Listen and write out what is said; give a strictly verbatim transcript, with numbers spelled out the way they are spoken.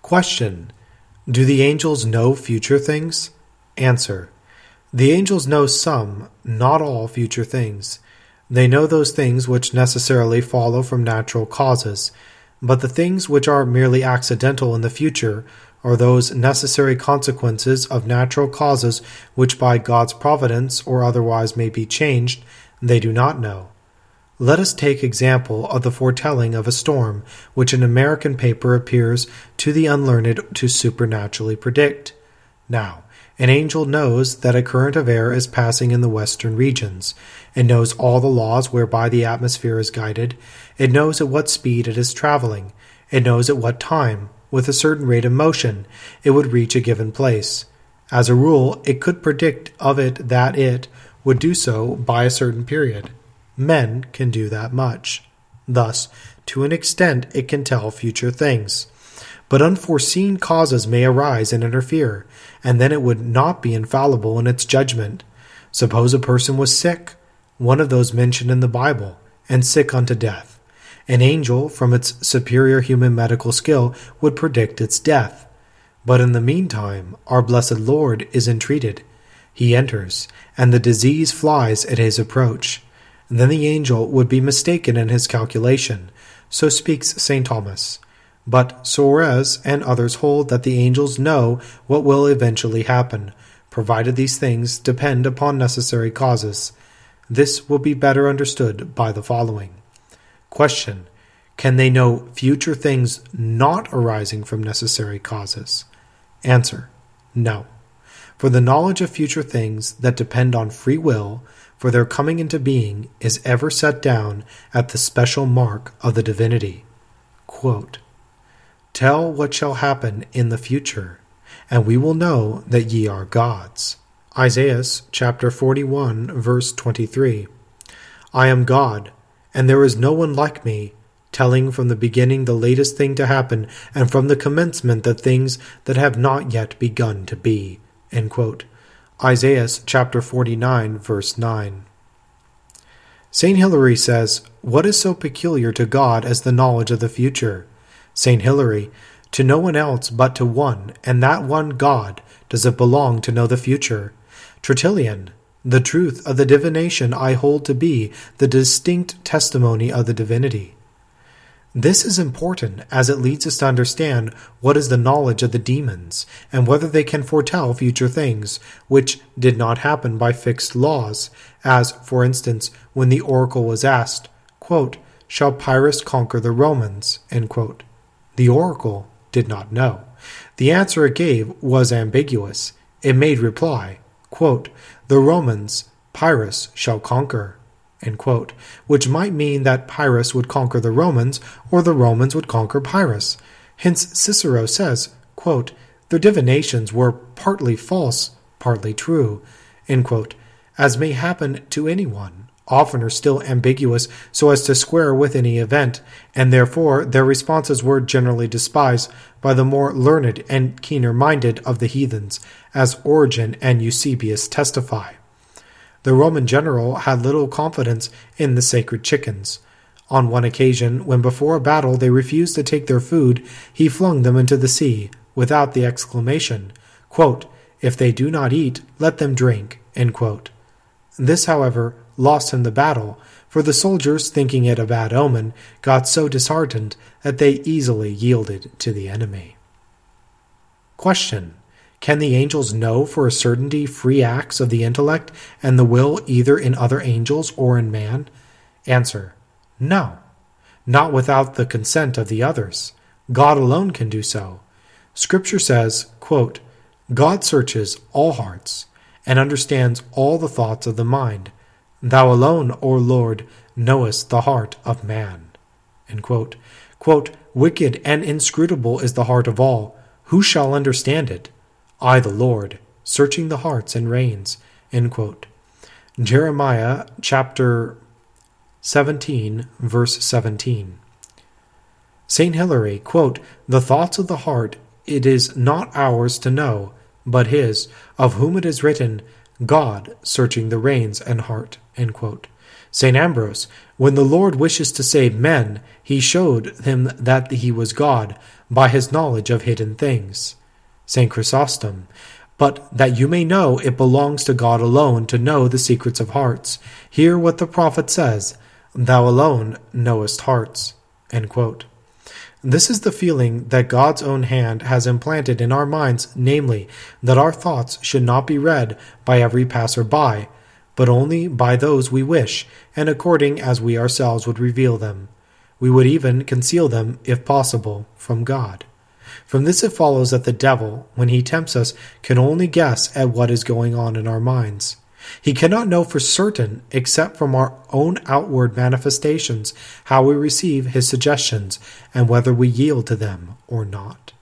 Question: Do the angels know future things? Answer: The angels know some, not all, future things. They know those things which necessarily follow from natural causes, but the things which are merely accidental in the future are those necessary consequences of natural causes which by God's providence or otherwise may be changed, they do not know. Let us take example of the foretelling of a storm, which an American paper appears to the unlearned to supernaturally predict. Now, an angel knows that a current of air is passing in the western regions. It knows all the laws whereby the atmosphere is guided. It knows at what speed it is traveling. It knows at what time, with a certain rate of motion, it would reach a given place. As a rule, it could predict of it that it would do so by a certain period. Men can do that much. Thus, to an extent, it can tell future things. But unforeseen causes may arise and interfere, and then it would not be infallible in its judgment. Suppose a person was sick, one of those mentioned in the Bible, and sick unto death. An angel, from its superior human medical skill, would predict its death. But in the meantime, our blessed Lord is entreated. He enters, and the disease flies at his approach. Then the angel would be mistaken in his calculation. So speaks Saint Thomas. But Suarez and others hold that the angels know what will eventually happen, provided these things depend upon necessary causes. This will be better understood by the following. Question: Can they know future things not arising from necessary causes? Answer: No. For the knowledge of future things that depend on free will, for their coming into being, is ever set down at the special mark of the divinity. Quote, Tell what shall happen in the future, and we will know that ye are gods. Isaiah chapter forty-one, verse twenty-three. I am God, and there is no one like me, telling from the beginning the latest thing to happen, and from the commencement the things that have not yet begun to be. End quote. Isaiah chapter forty-nine, verse nine. Saint Hilary says, What is so peculiar to God as the knowledge of the future? Saint Hilary, to no one else but to one, and that one God, does it belong to know the future. Tertullian, the truth of the divination I hold to be the distinct testimony of the divinity. This is important, as it leads us to understand what is the knowledge of the demons, and whether they can foretell future things, which did not happen by fixed laws, as, for instance, when the oracle was asked, quote, Shall Pyrrhus conquer the Romans? End quote. The oracle did not know. The answer it gave was ambiguous. It made reply, quote, The Romans, Pyrrhus shall conquer, end quote, which might mean that Pyrrhus would conquer the Romans, or the Romans would conquer Pyrrhus. Hence Cicero says, quote, Their divinations were partly false, partly true, end quote, as may happen to anyone. Often are still ambiguous so as to square with any event, and therefore their responses were generally despised by the more learned and keener-minded of the heathens, as Origen and Eusebius testify. The Roman general had little confidence in the sacred chickens. On one occasion, when before a battle they refused to take their food, he flung them into the sea, without the exclamation, quote, If they do not eat, let them drink, end quote. This, however, lost him the battle, for the soldiers, thinking it a bad omen, got so disheartened that they easily yielded to the enemy. Question: Can the angels know for a certainty free acts of the intellect and the will either in other angels or in man? Answer: No, not without the consent of the others. God alone can do so. Scripture says, quote, God searches all hearts and understands all the thoughts of the mind. Thou alone, O Lord, knowest the heart of man. End quote. Quote, Wicked and inscrutable is the heart of all. Who shall understand it? I, the Lord, searching the hearts and reins. End quote. Jeremiah chapter seventeen, verse seventeen. Saint Hilary, quote, The thoughts of the heart it is not ours to know, but his, of whom it is written, God searching the reins and heart. End quote. Saint Ambrose, when the Lord wishes to save men, he showed him that he was God, by his knowledge of hidden things. Saint Chrysostom. But that you may know it belongs to God alone to know the secrets of hearts. Hear what the prophet says, Thou alone knowest hearts. End quote. This is the feeling that God's own hand has implanted in our minds, namely, that our thoughts should not be read by every passer-by, but only by those we wish, and according as we ourselves would reveal them. We would even conceal them, if possible, from God. From this it follows that the devil, when he tempts us, can only guess at what is going on in our minds. He cannot know for certain, except from our own outward manifestations, how we receive his suggestions, and whether we yield to them or not.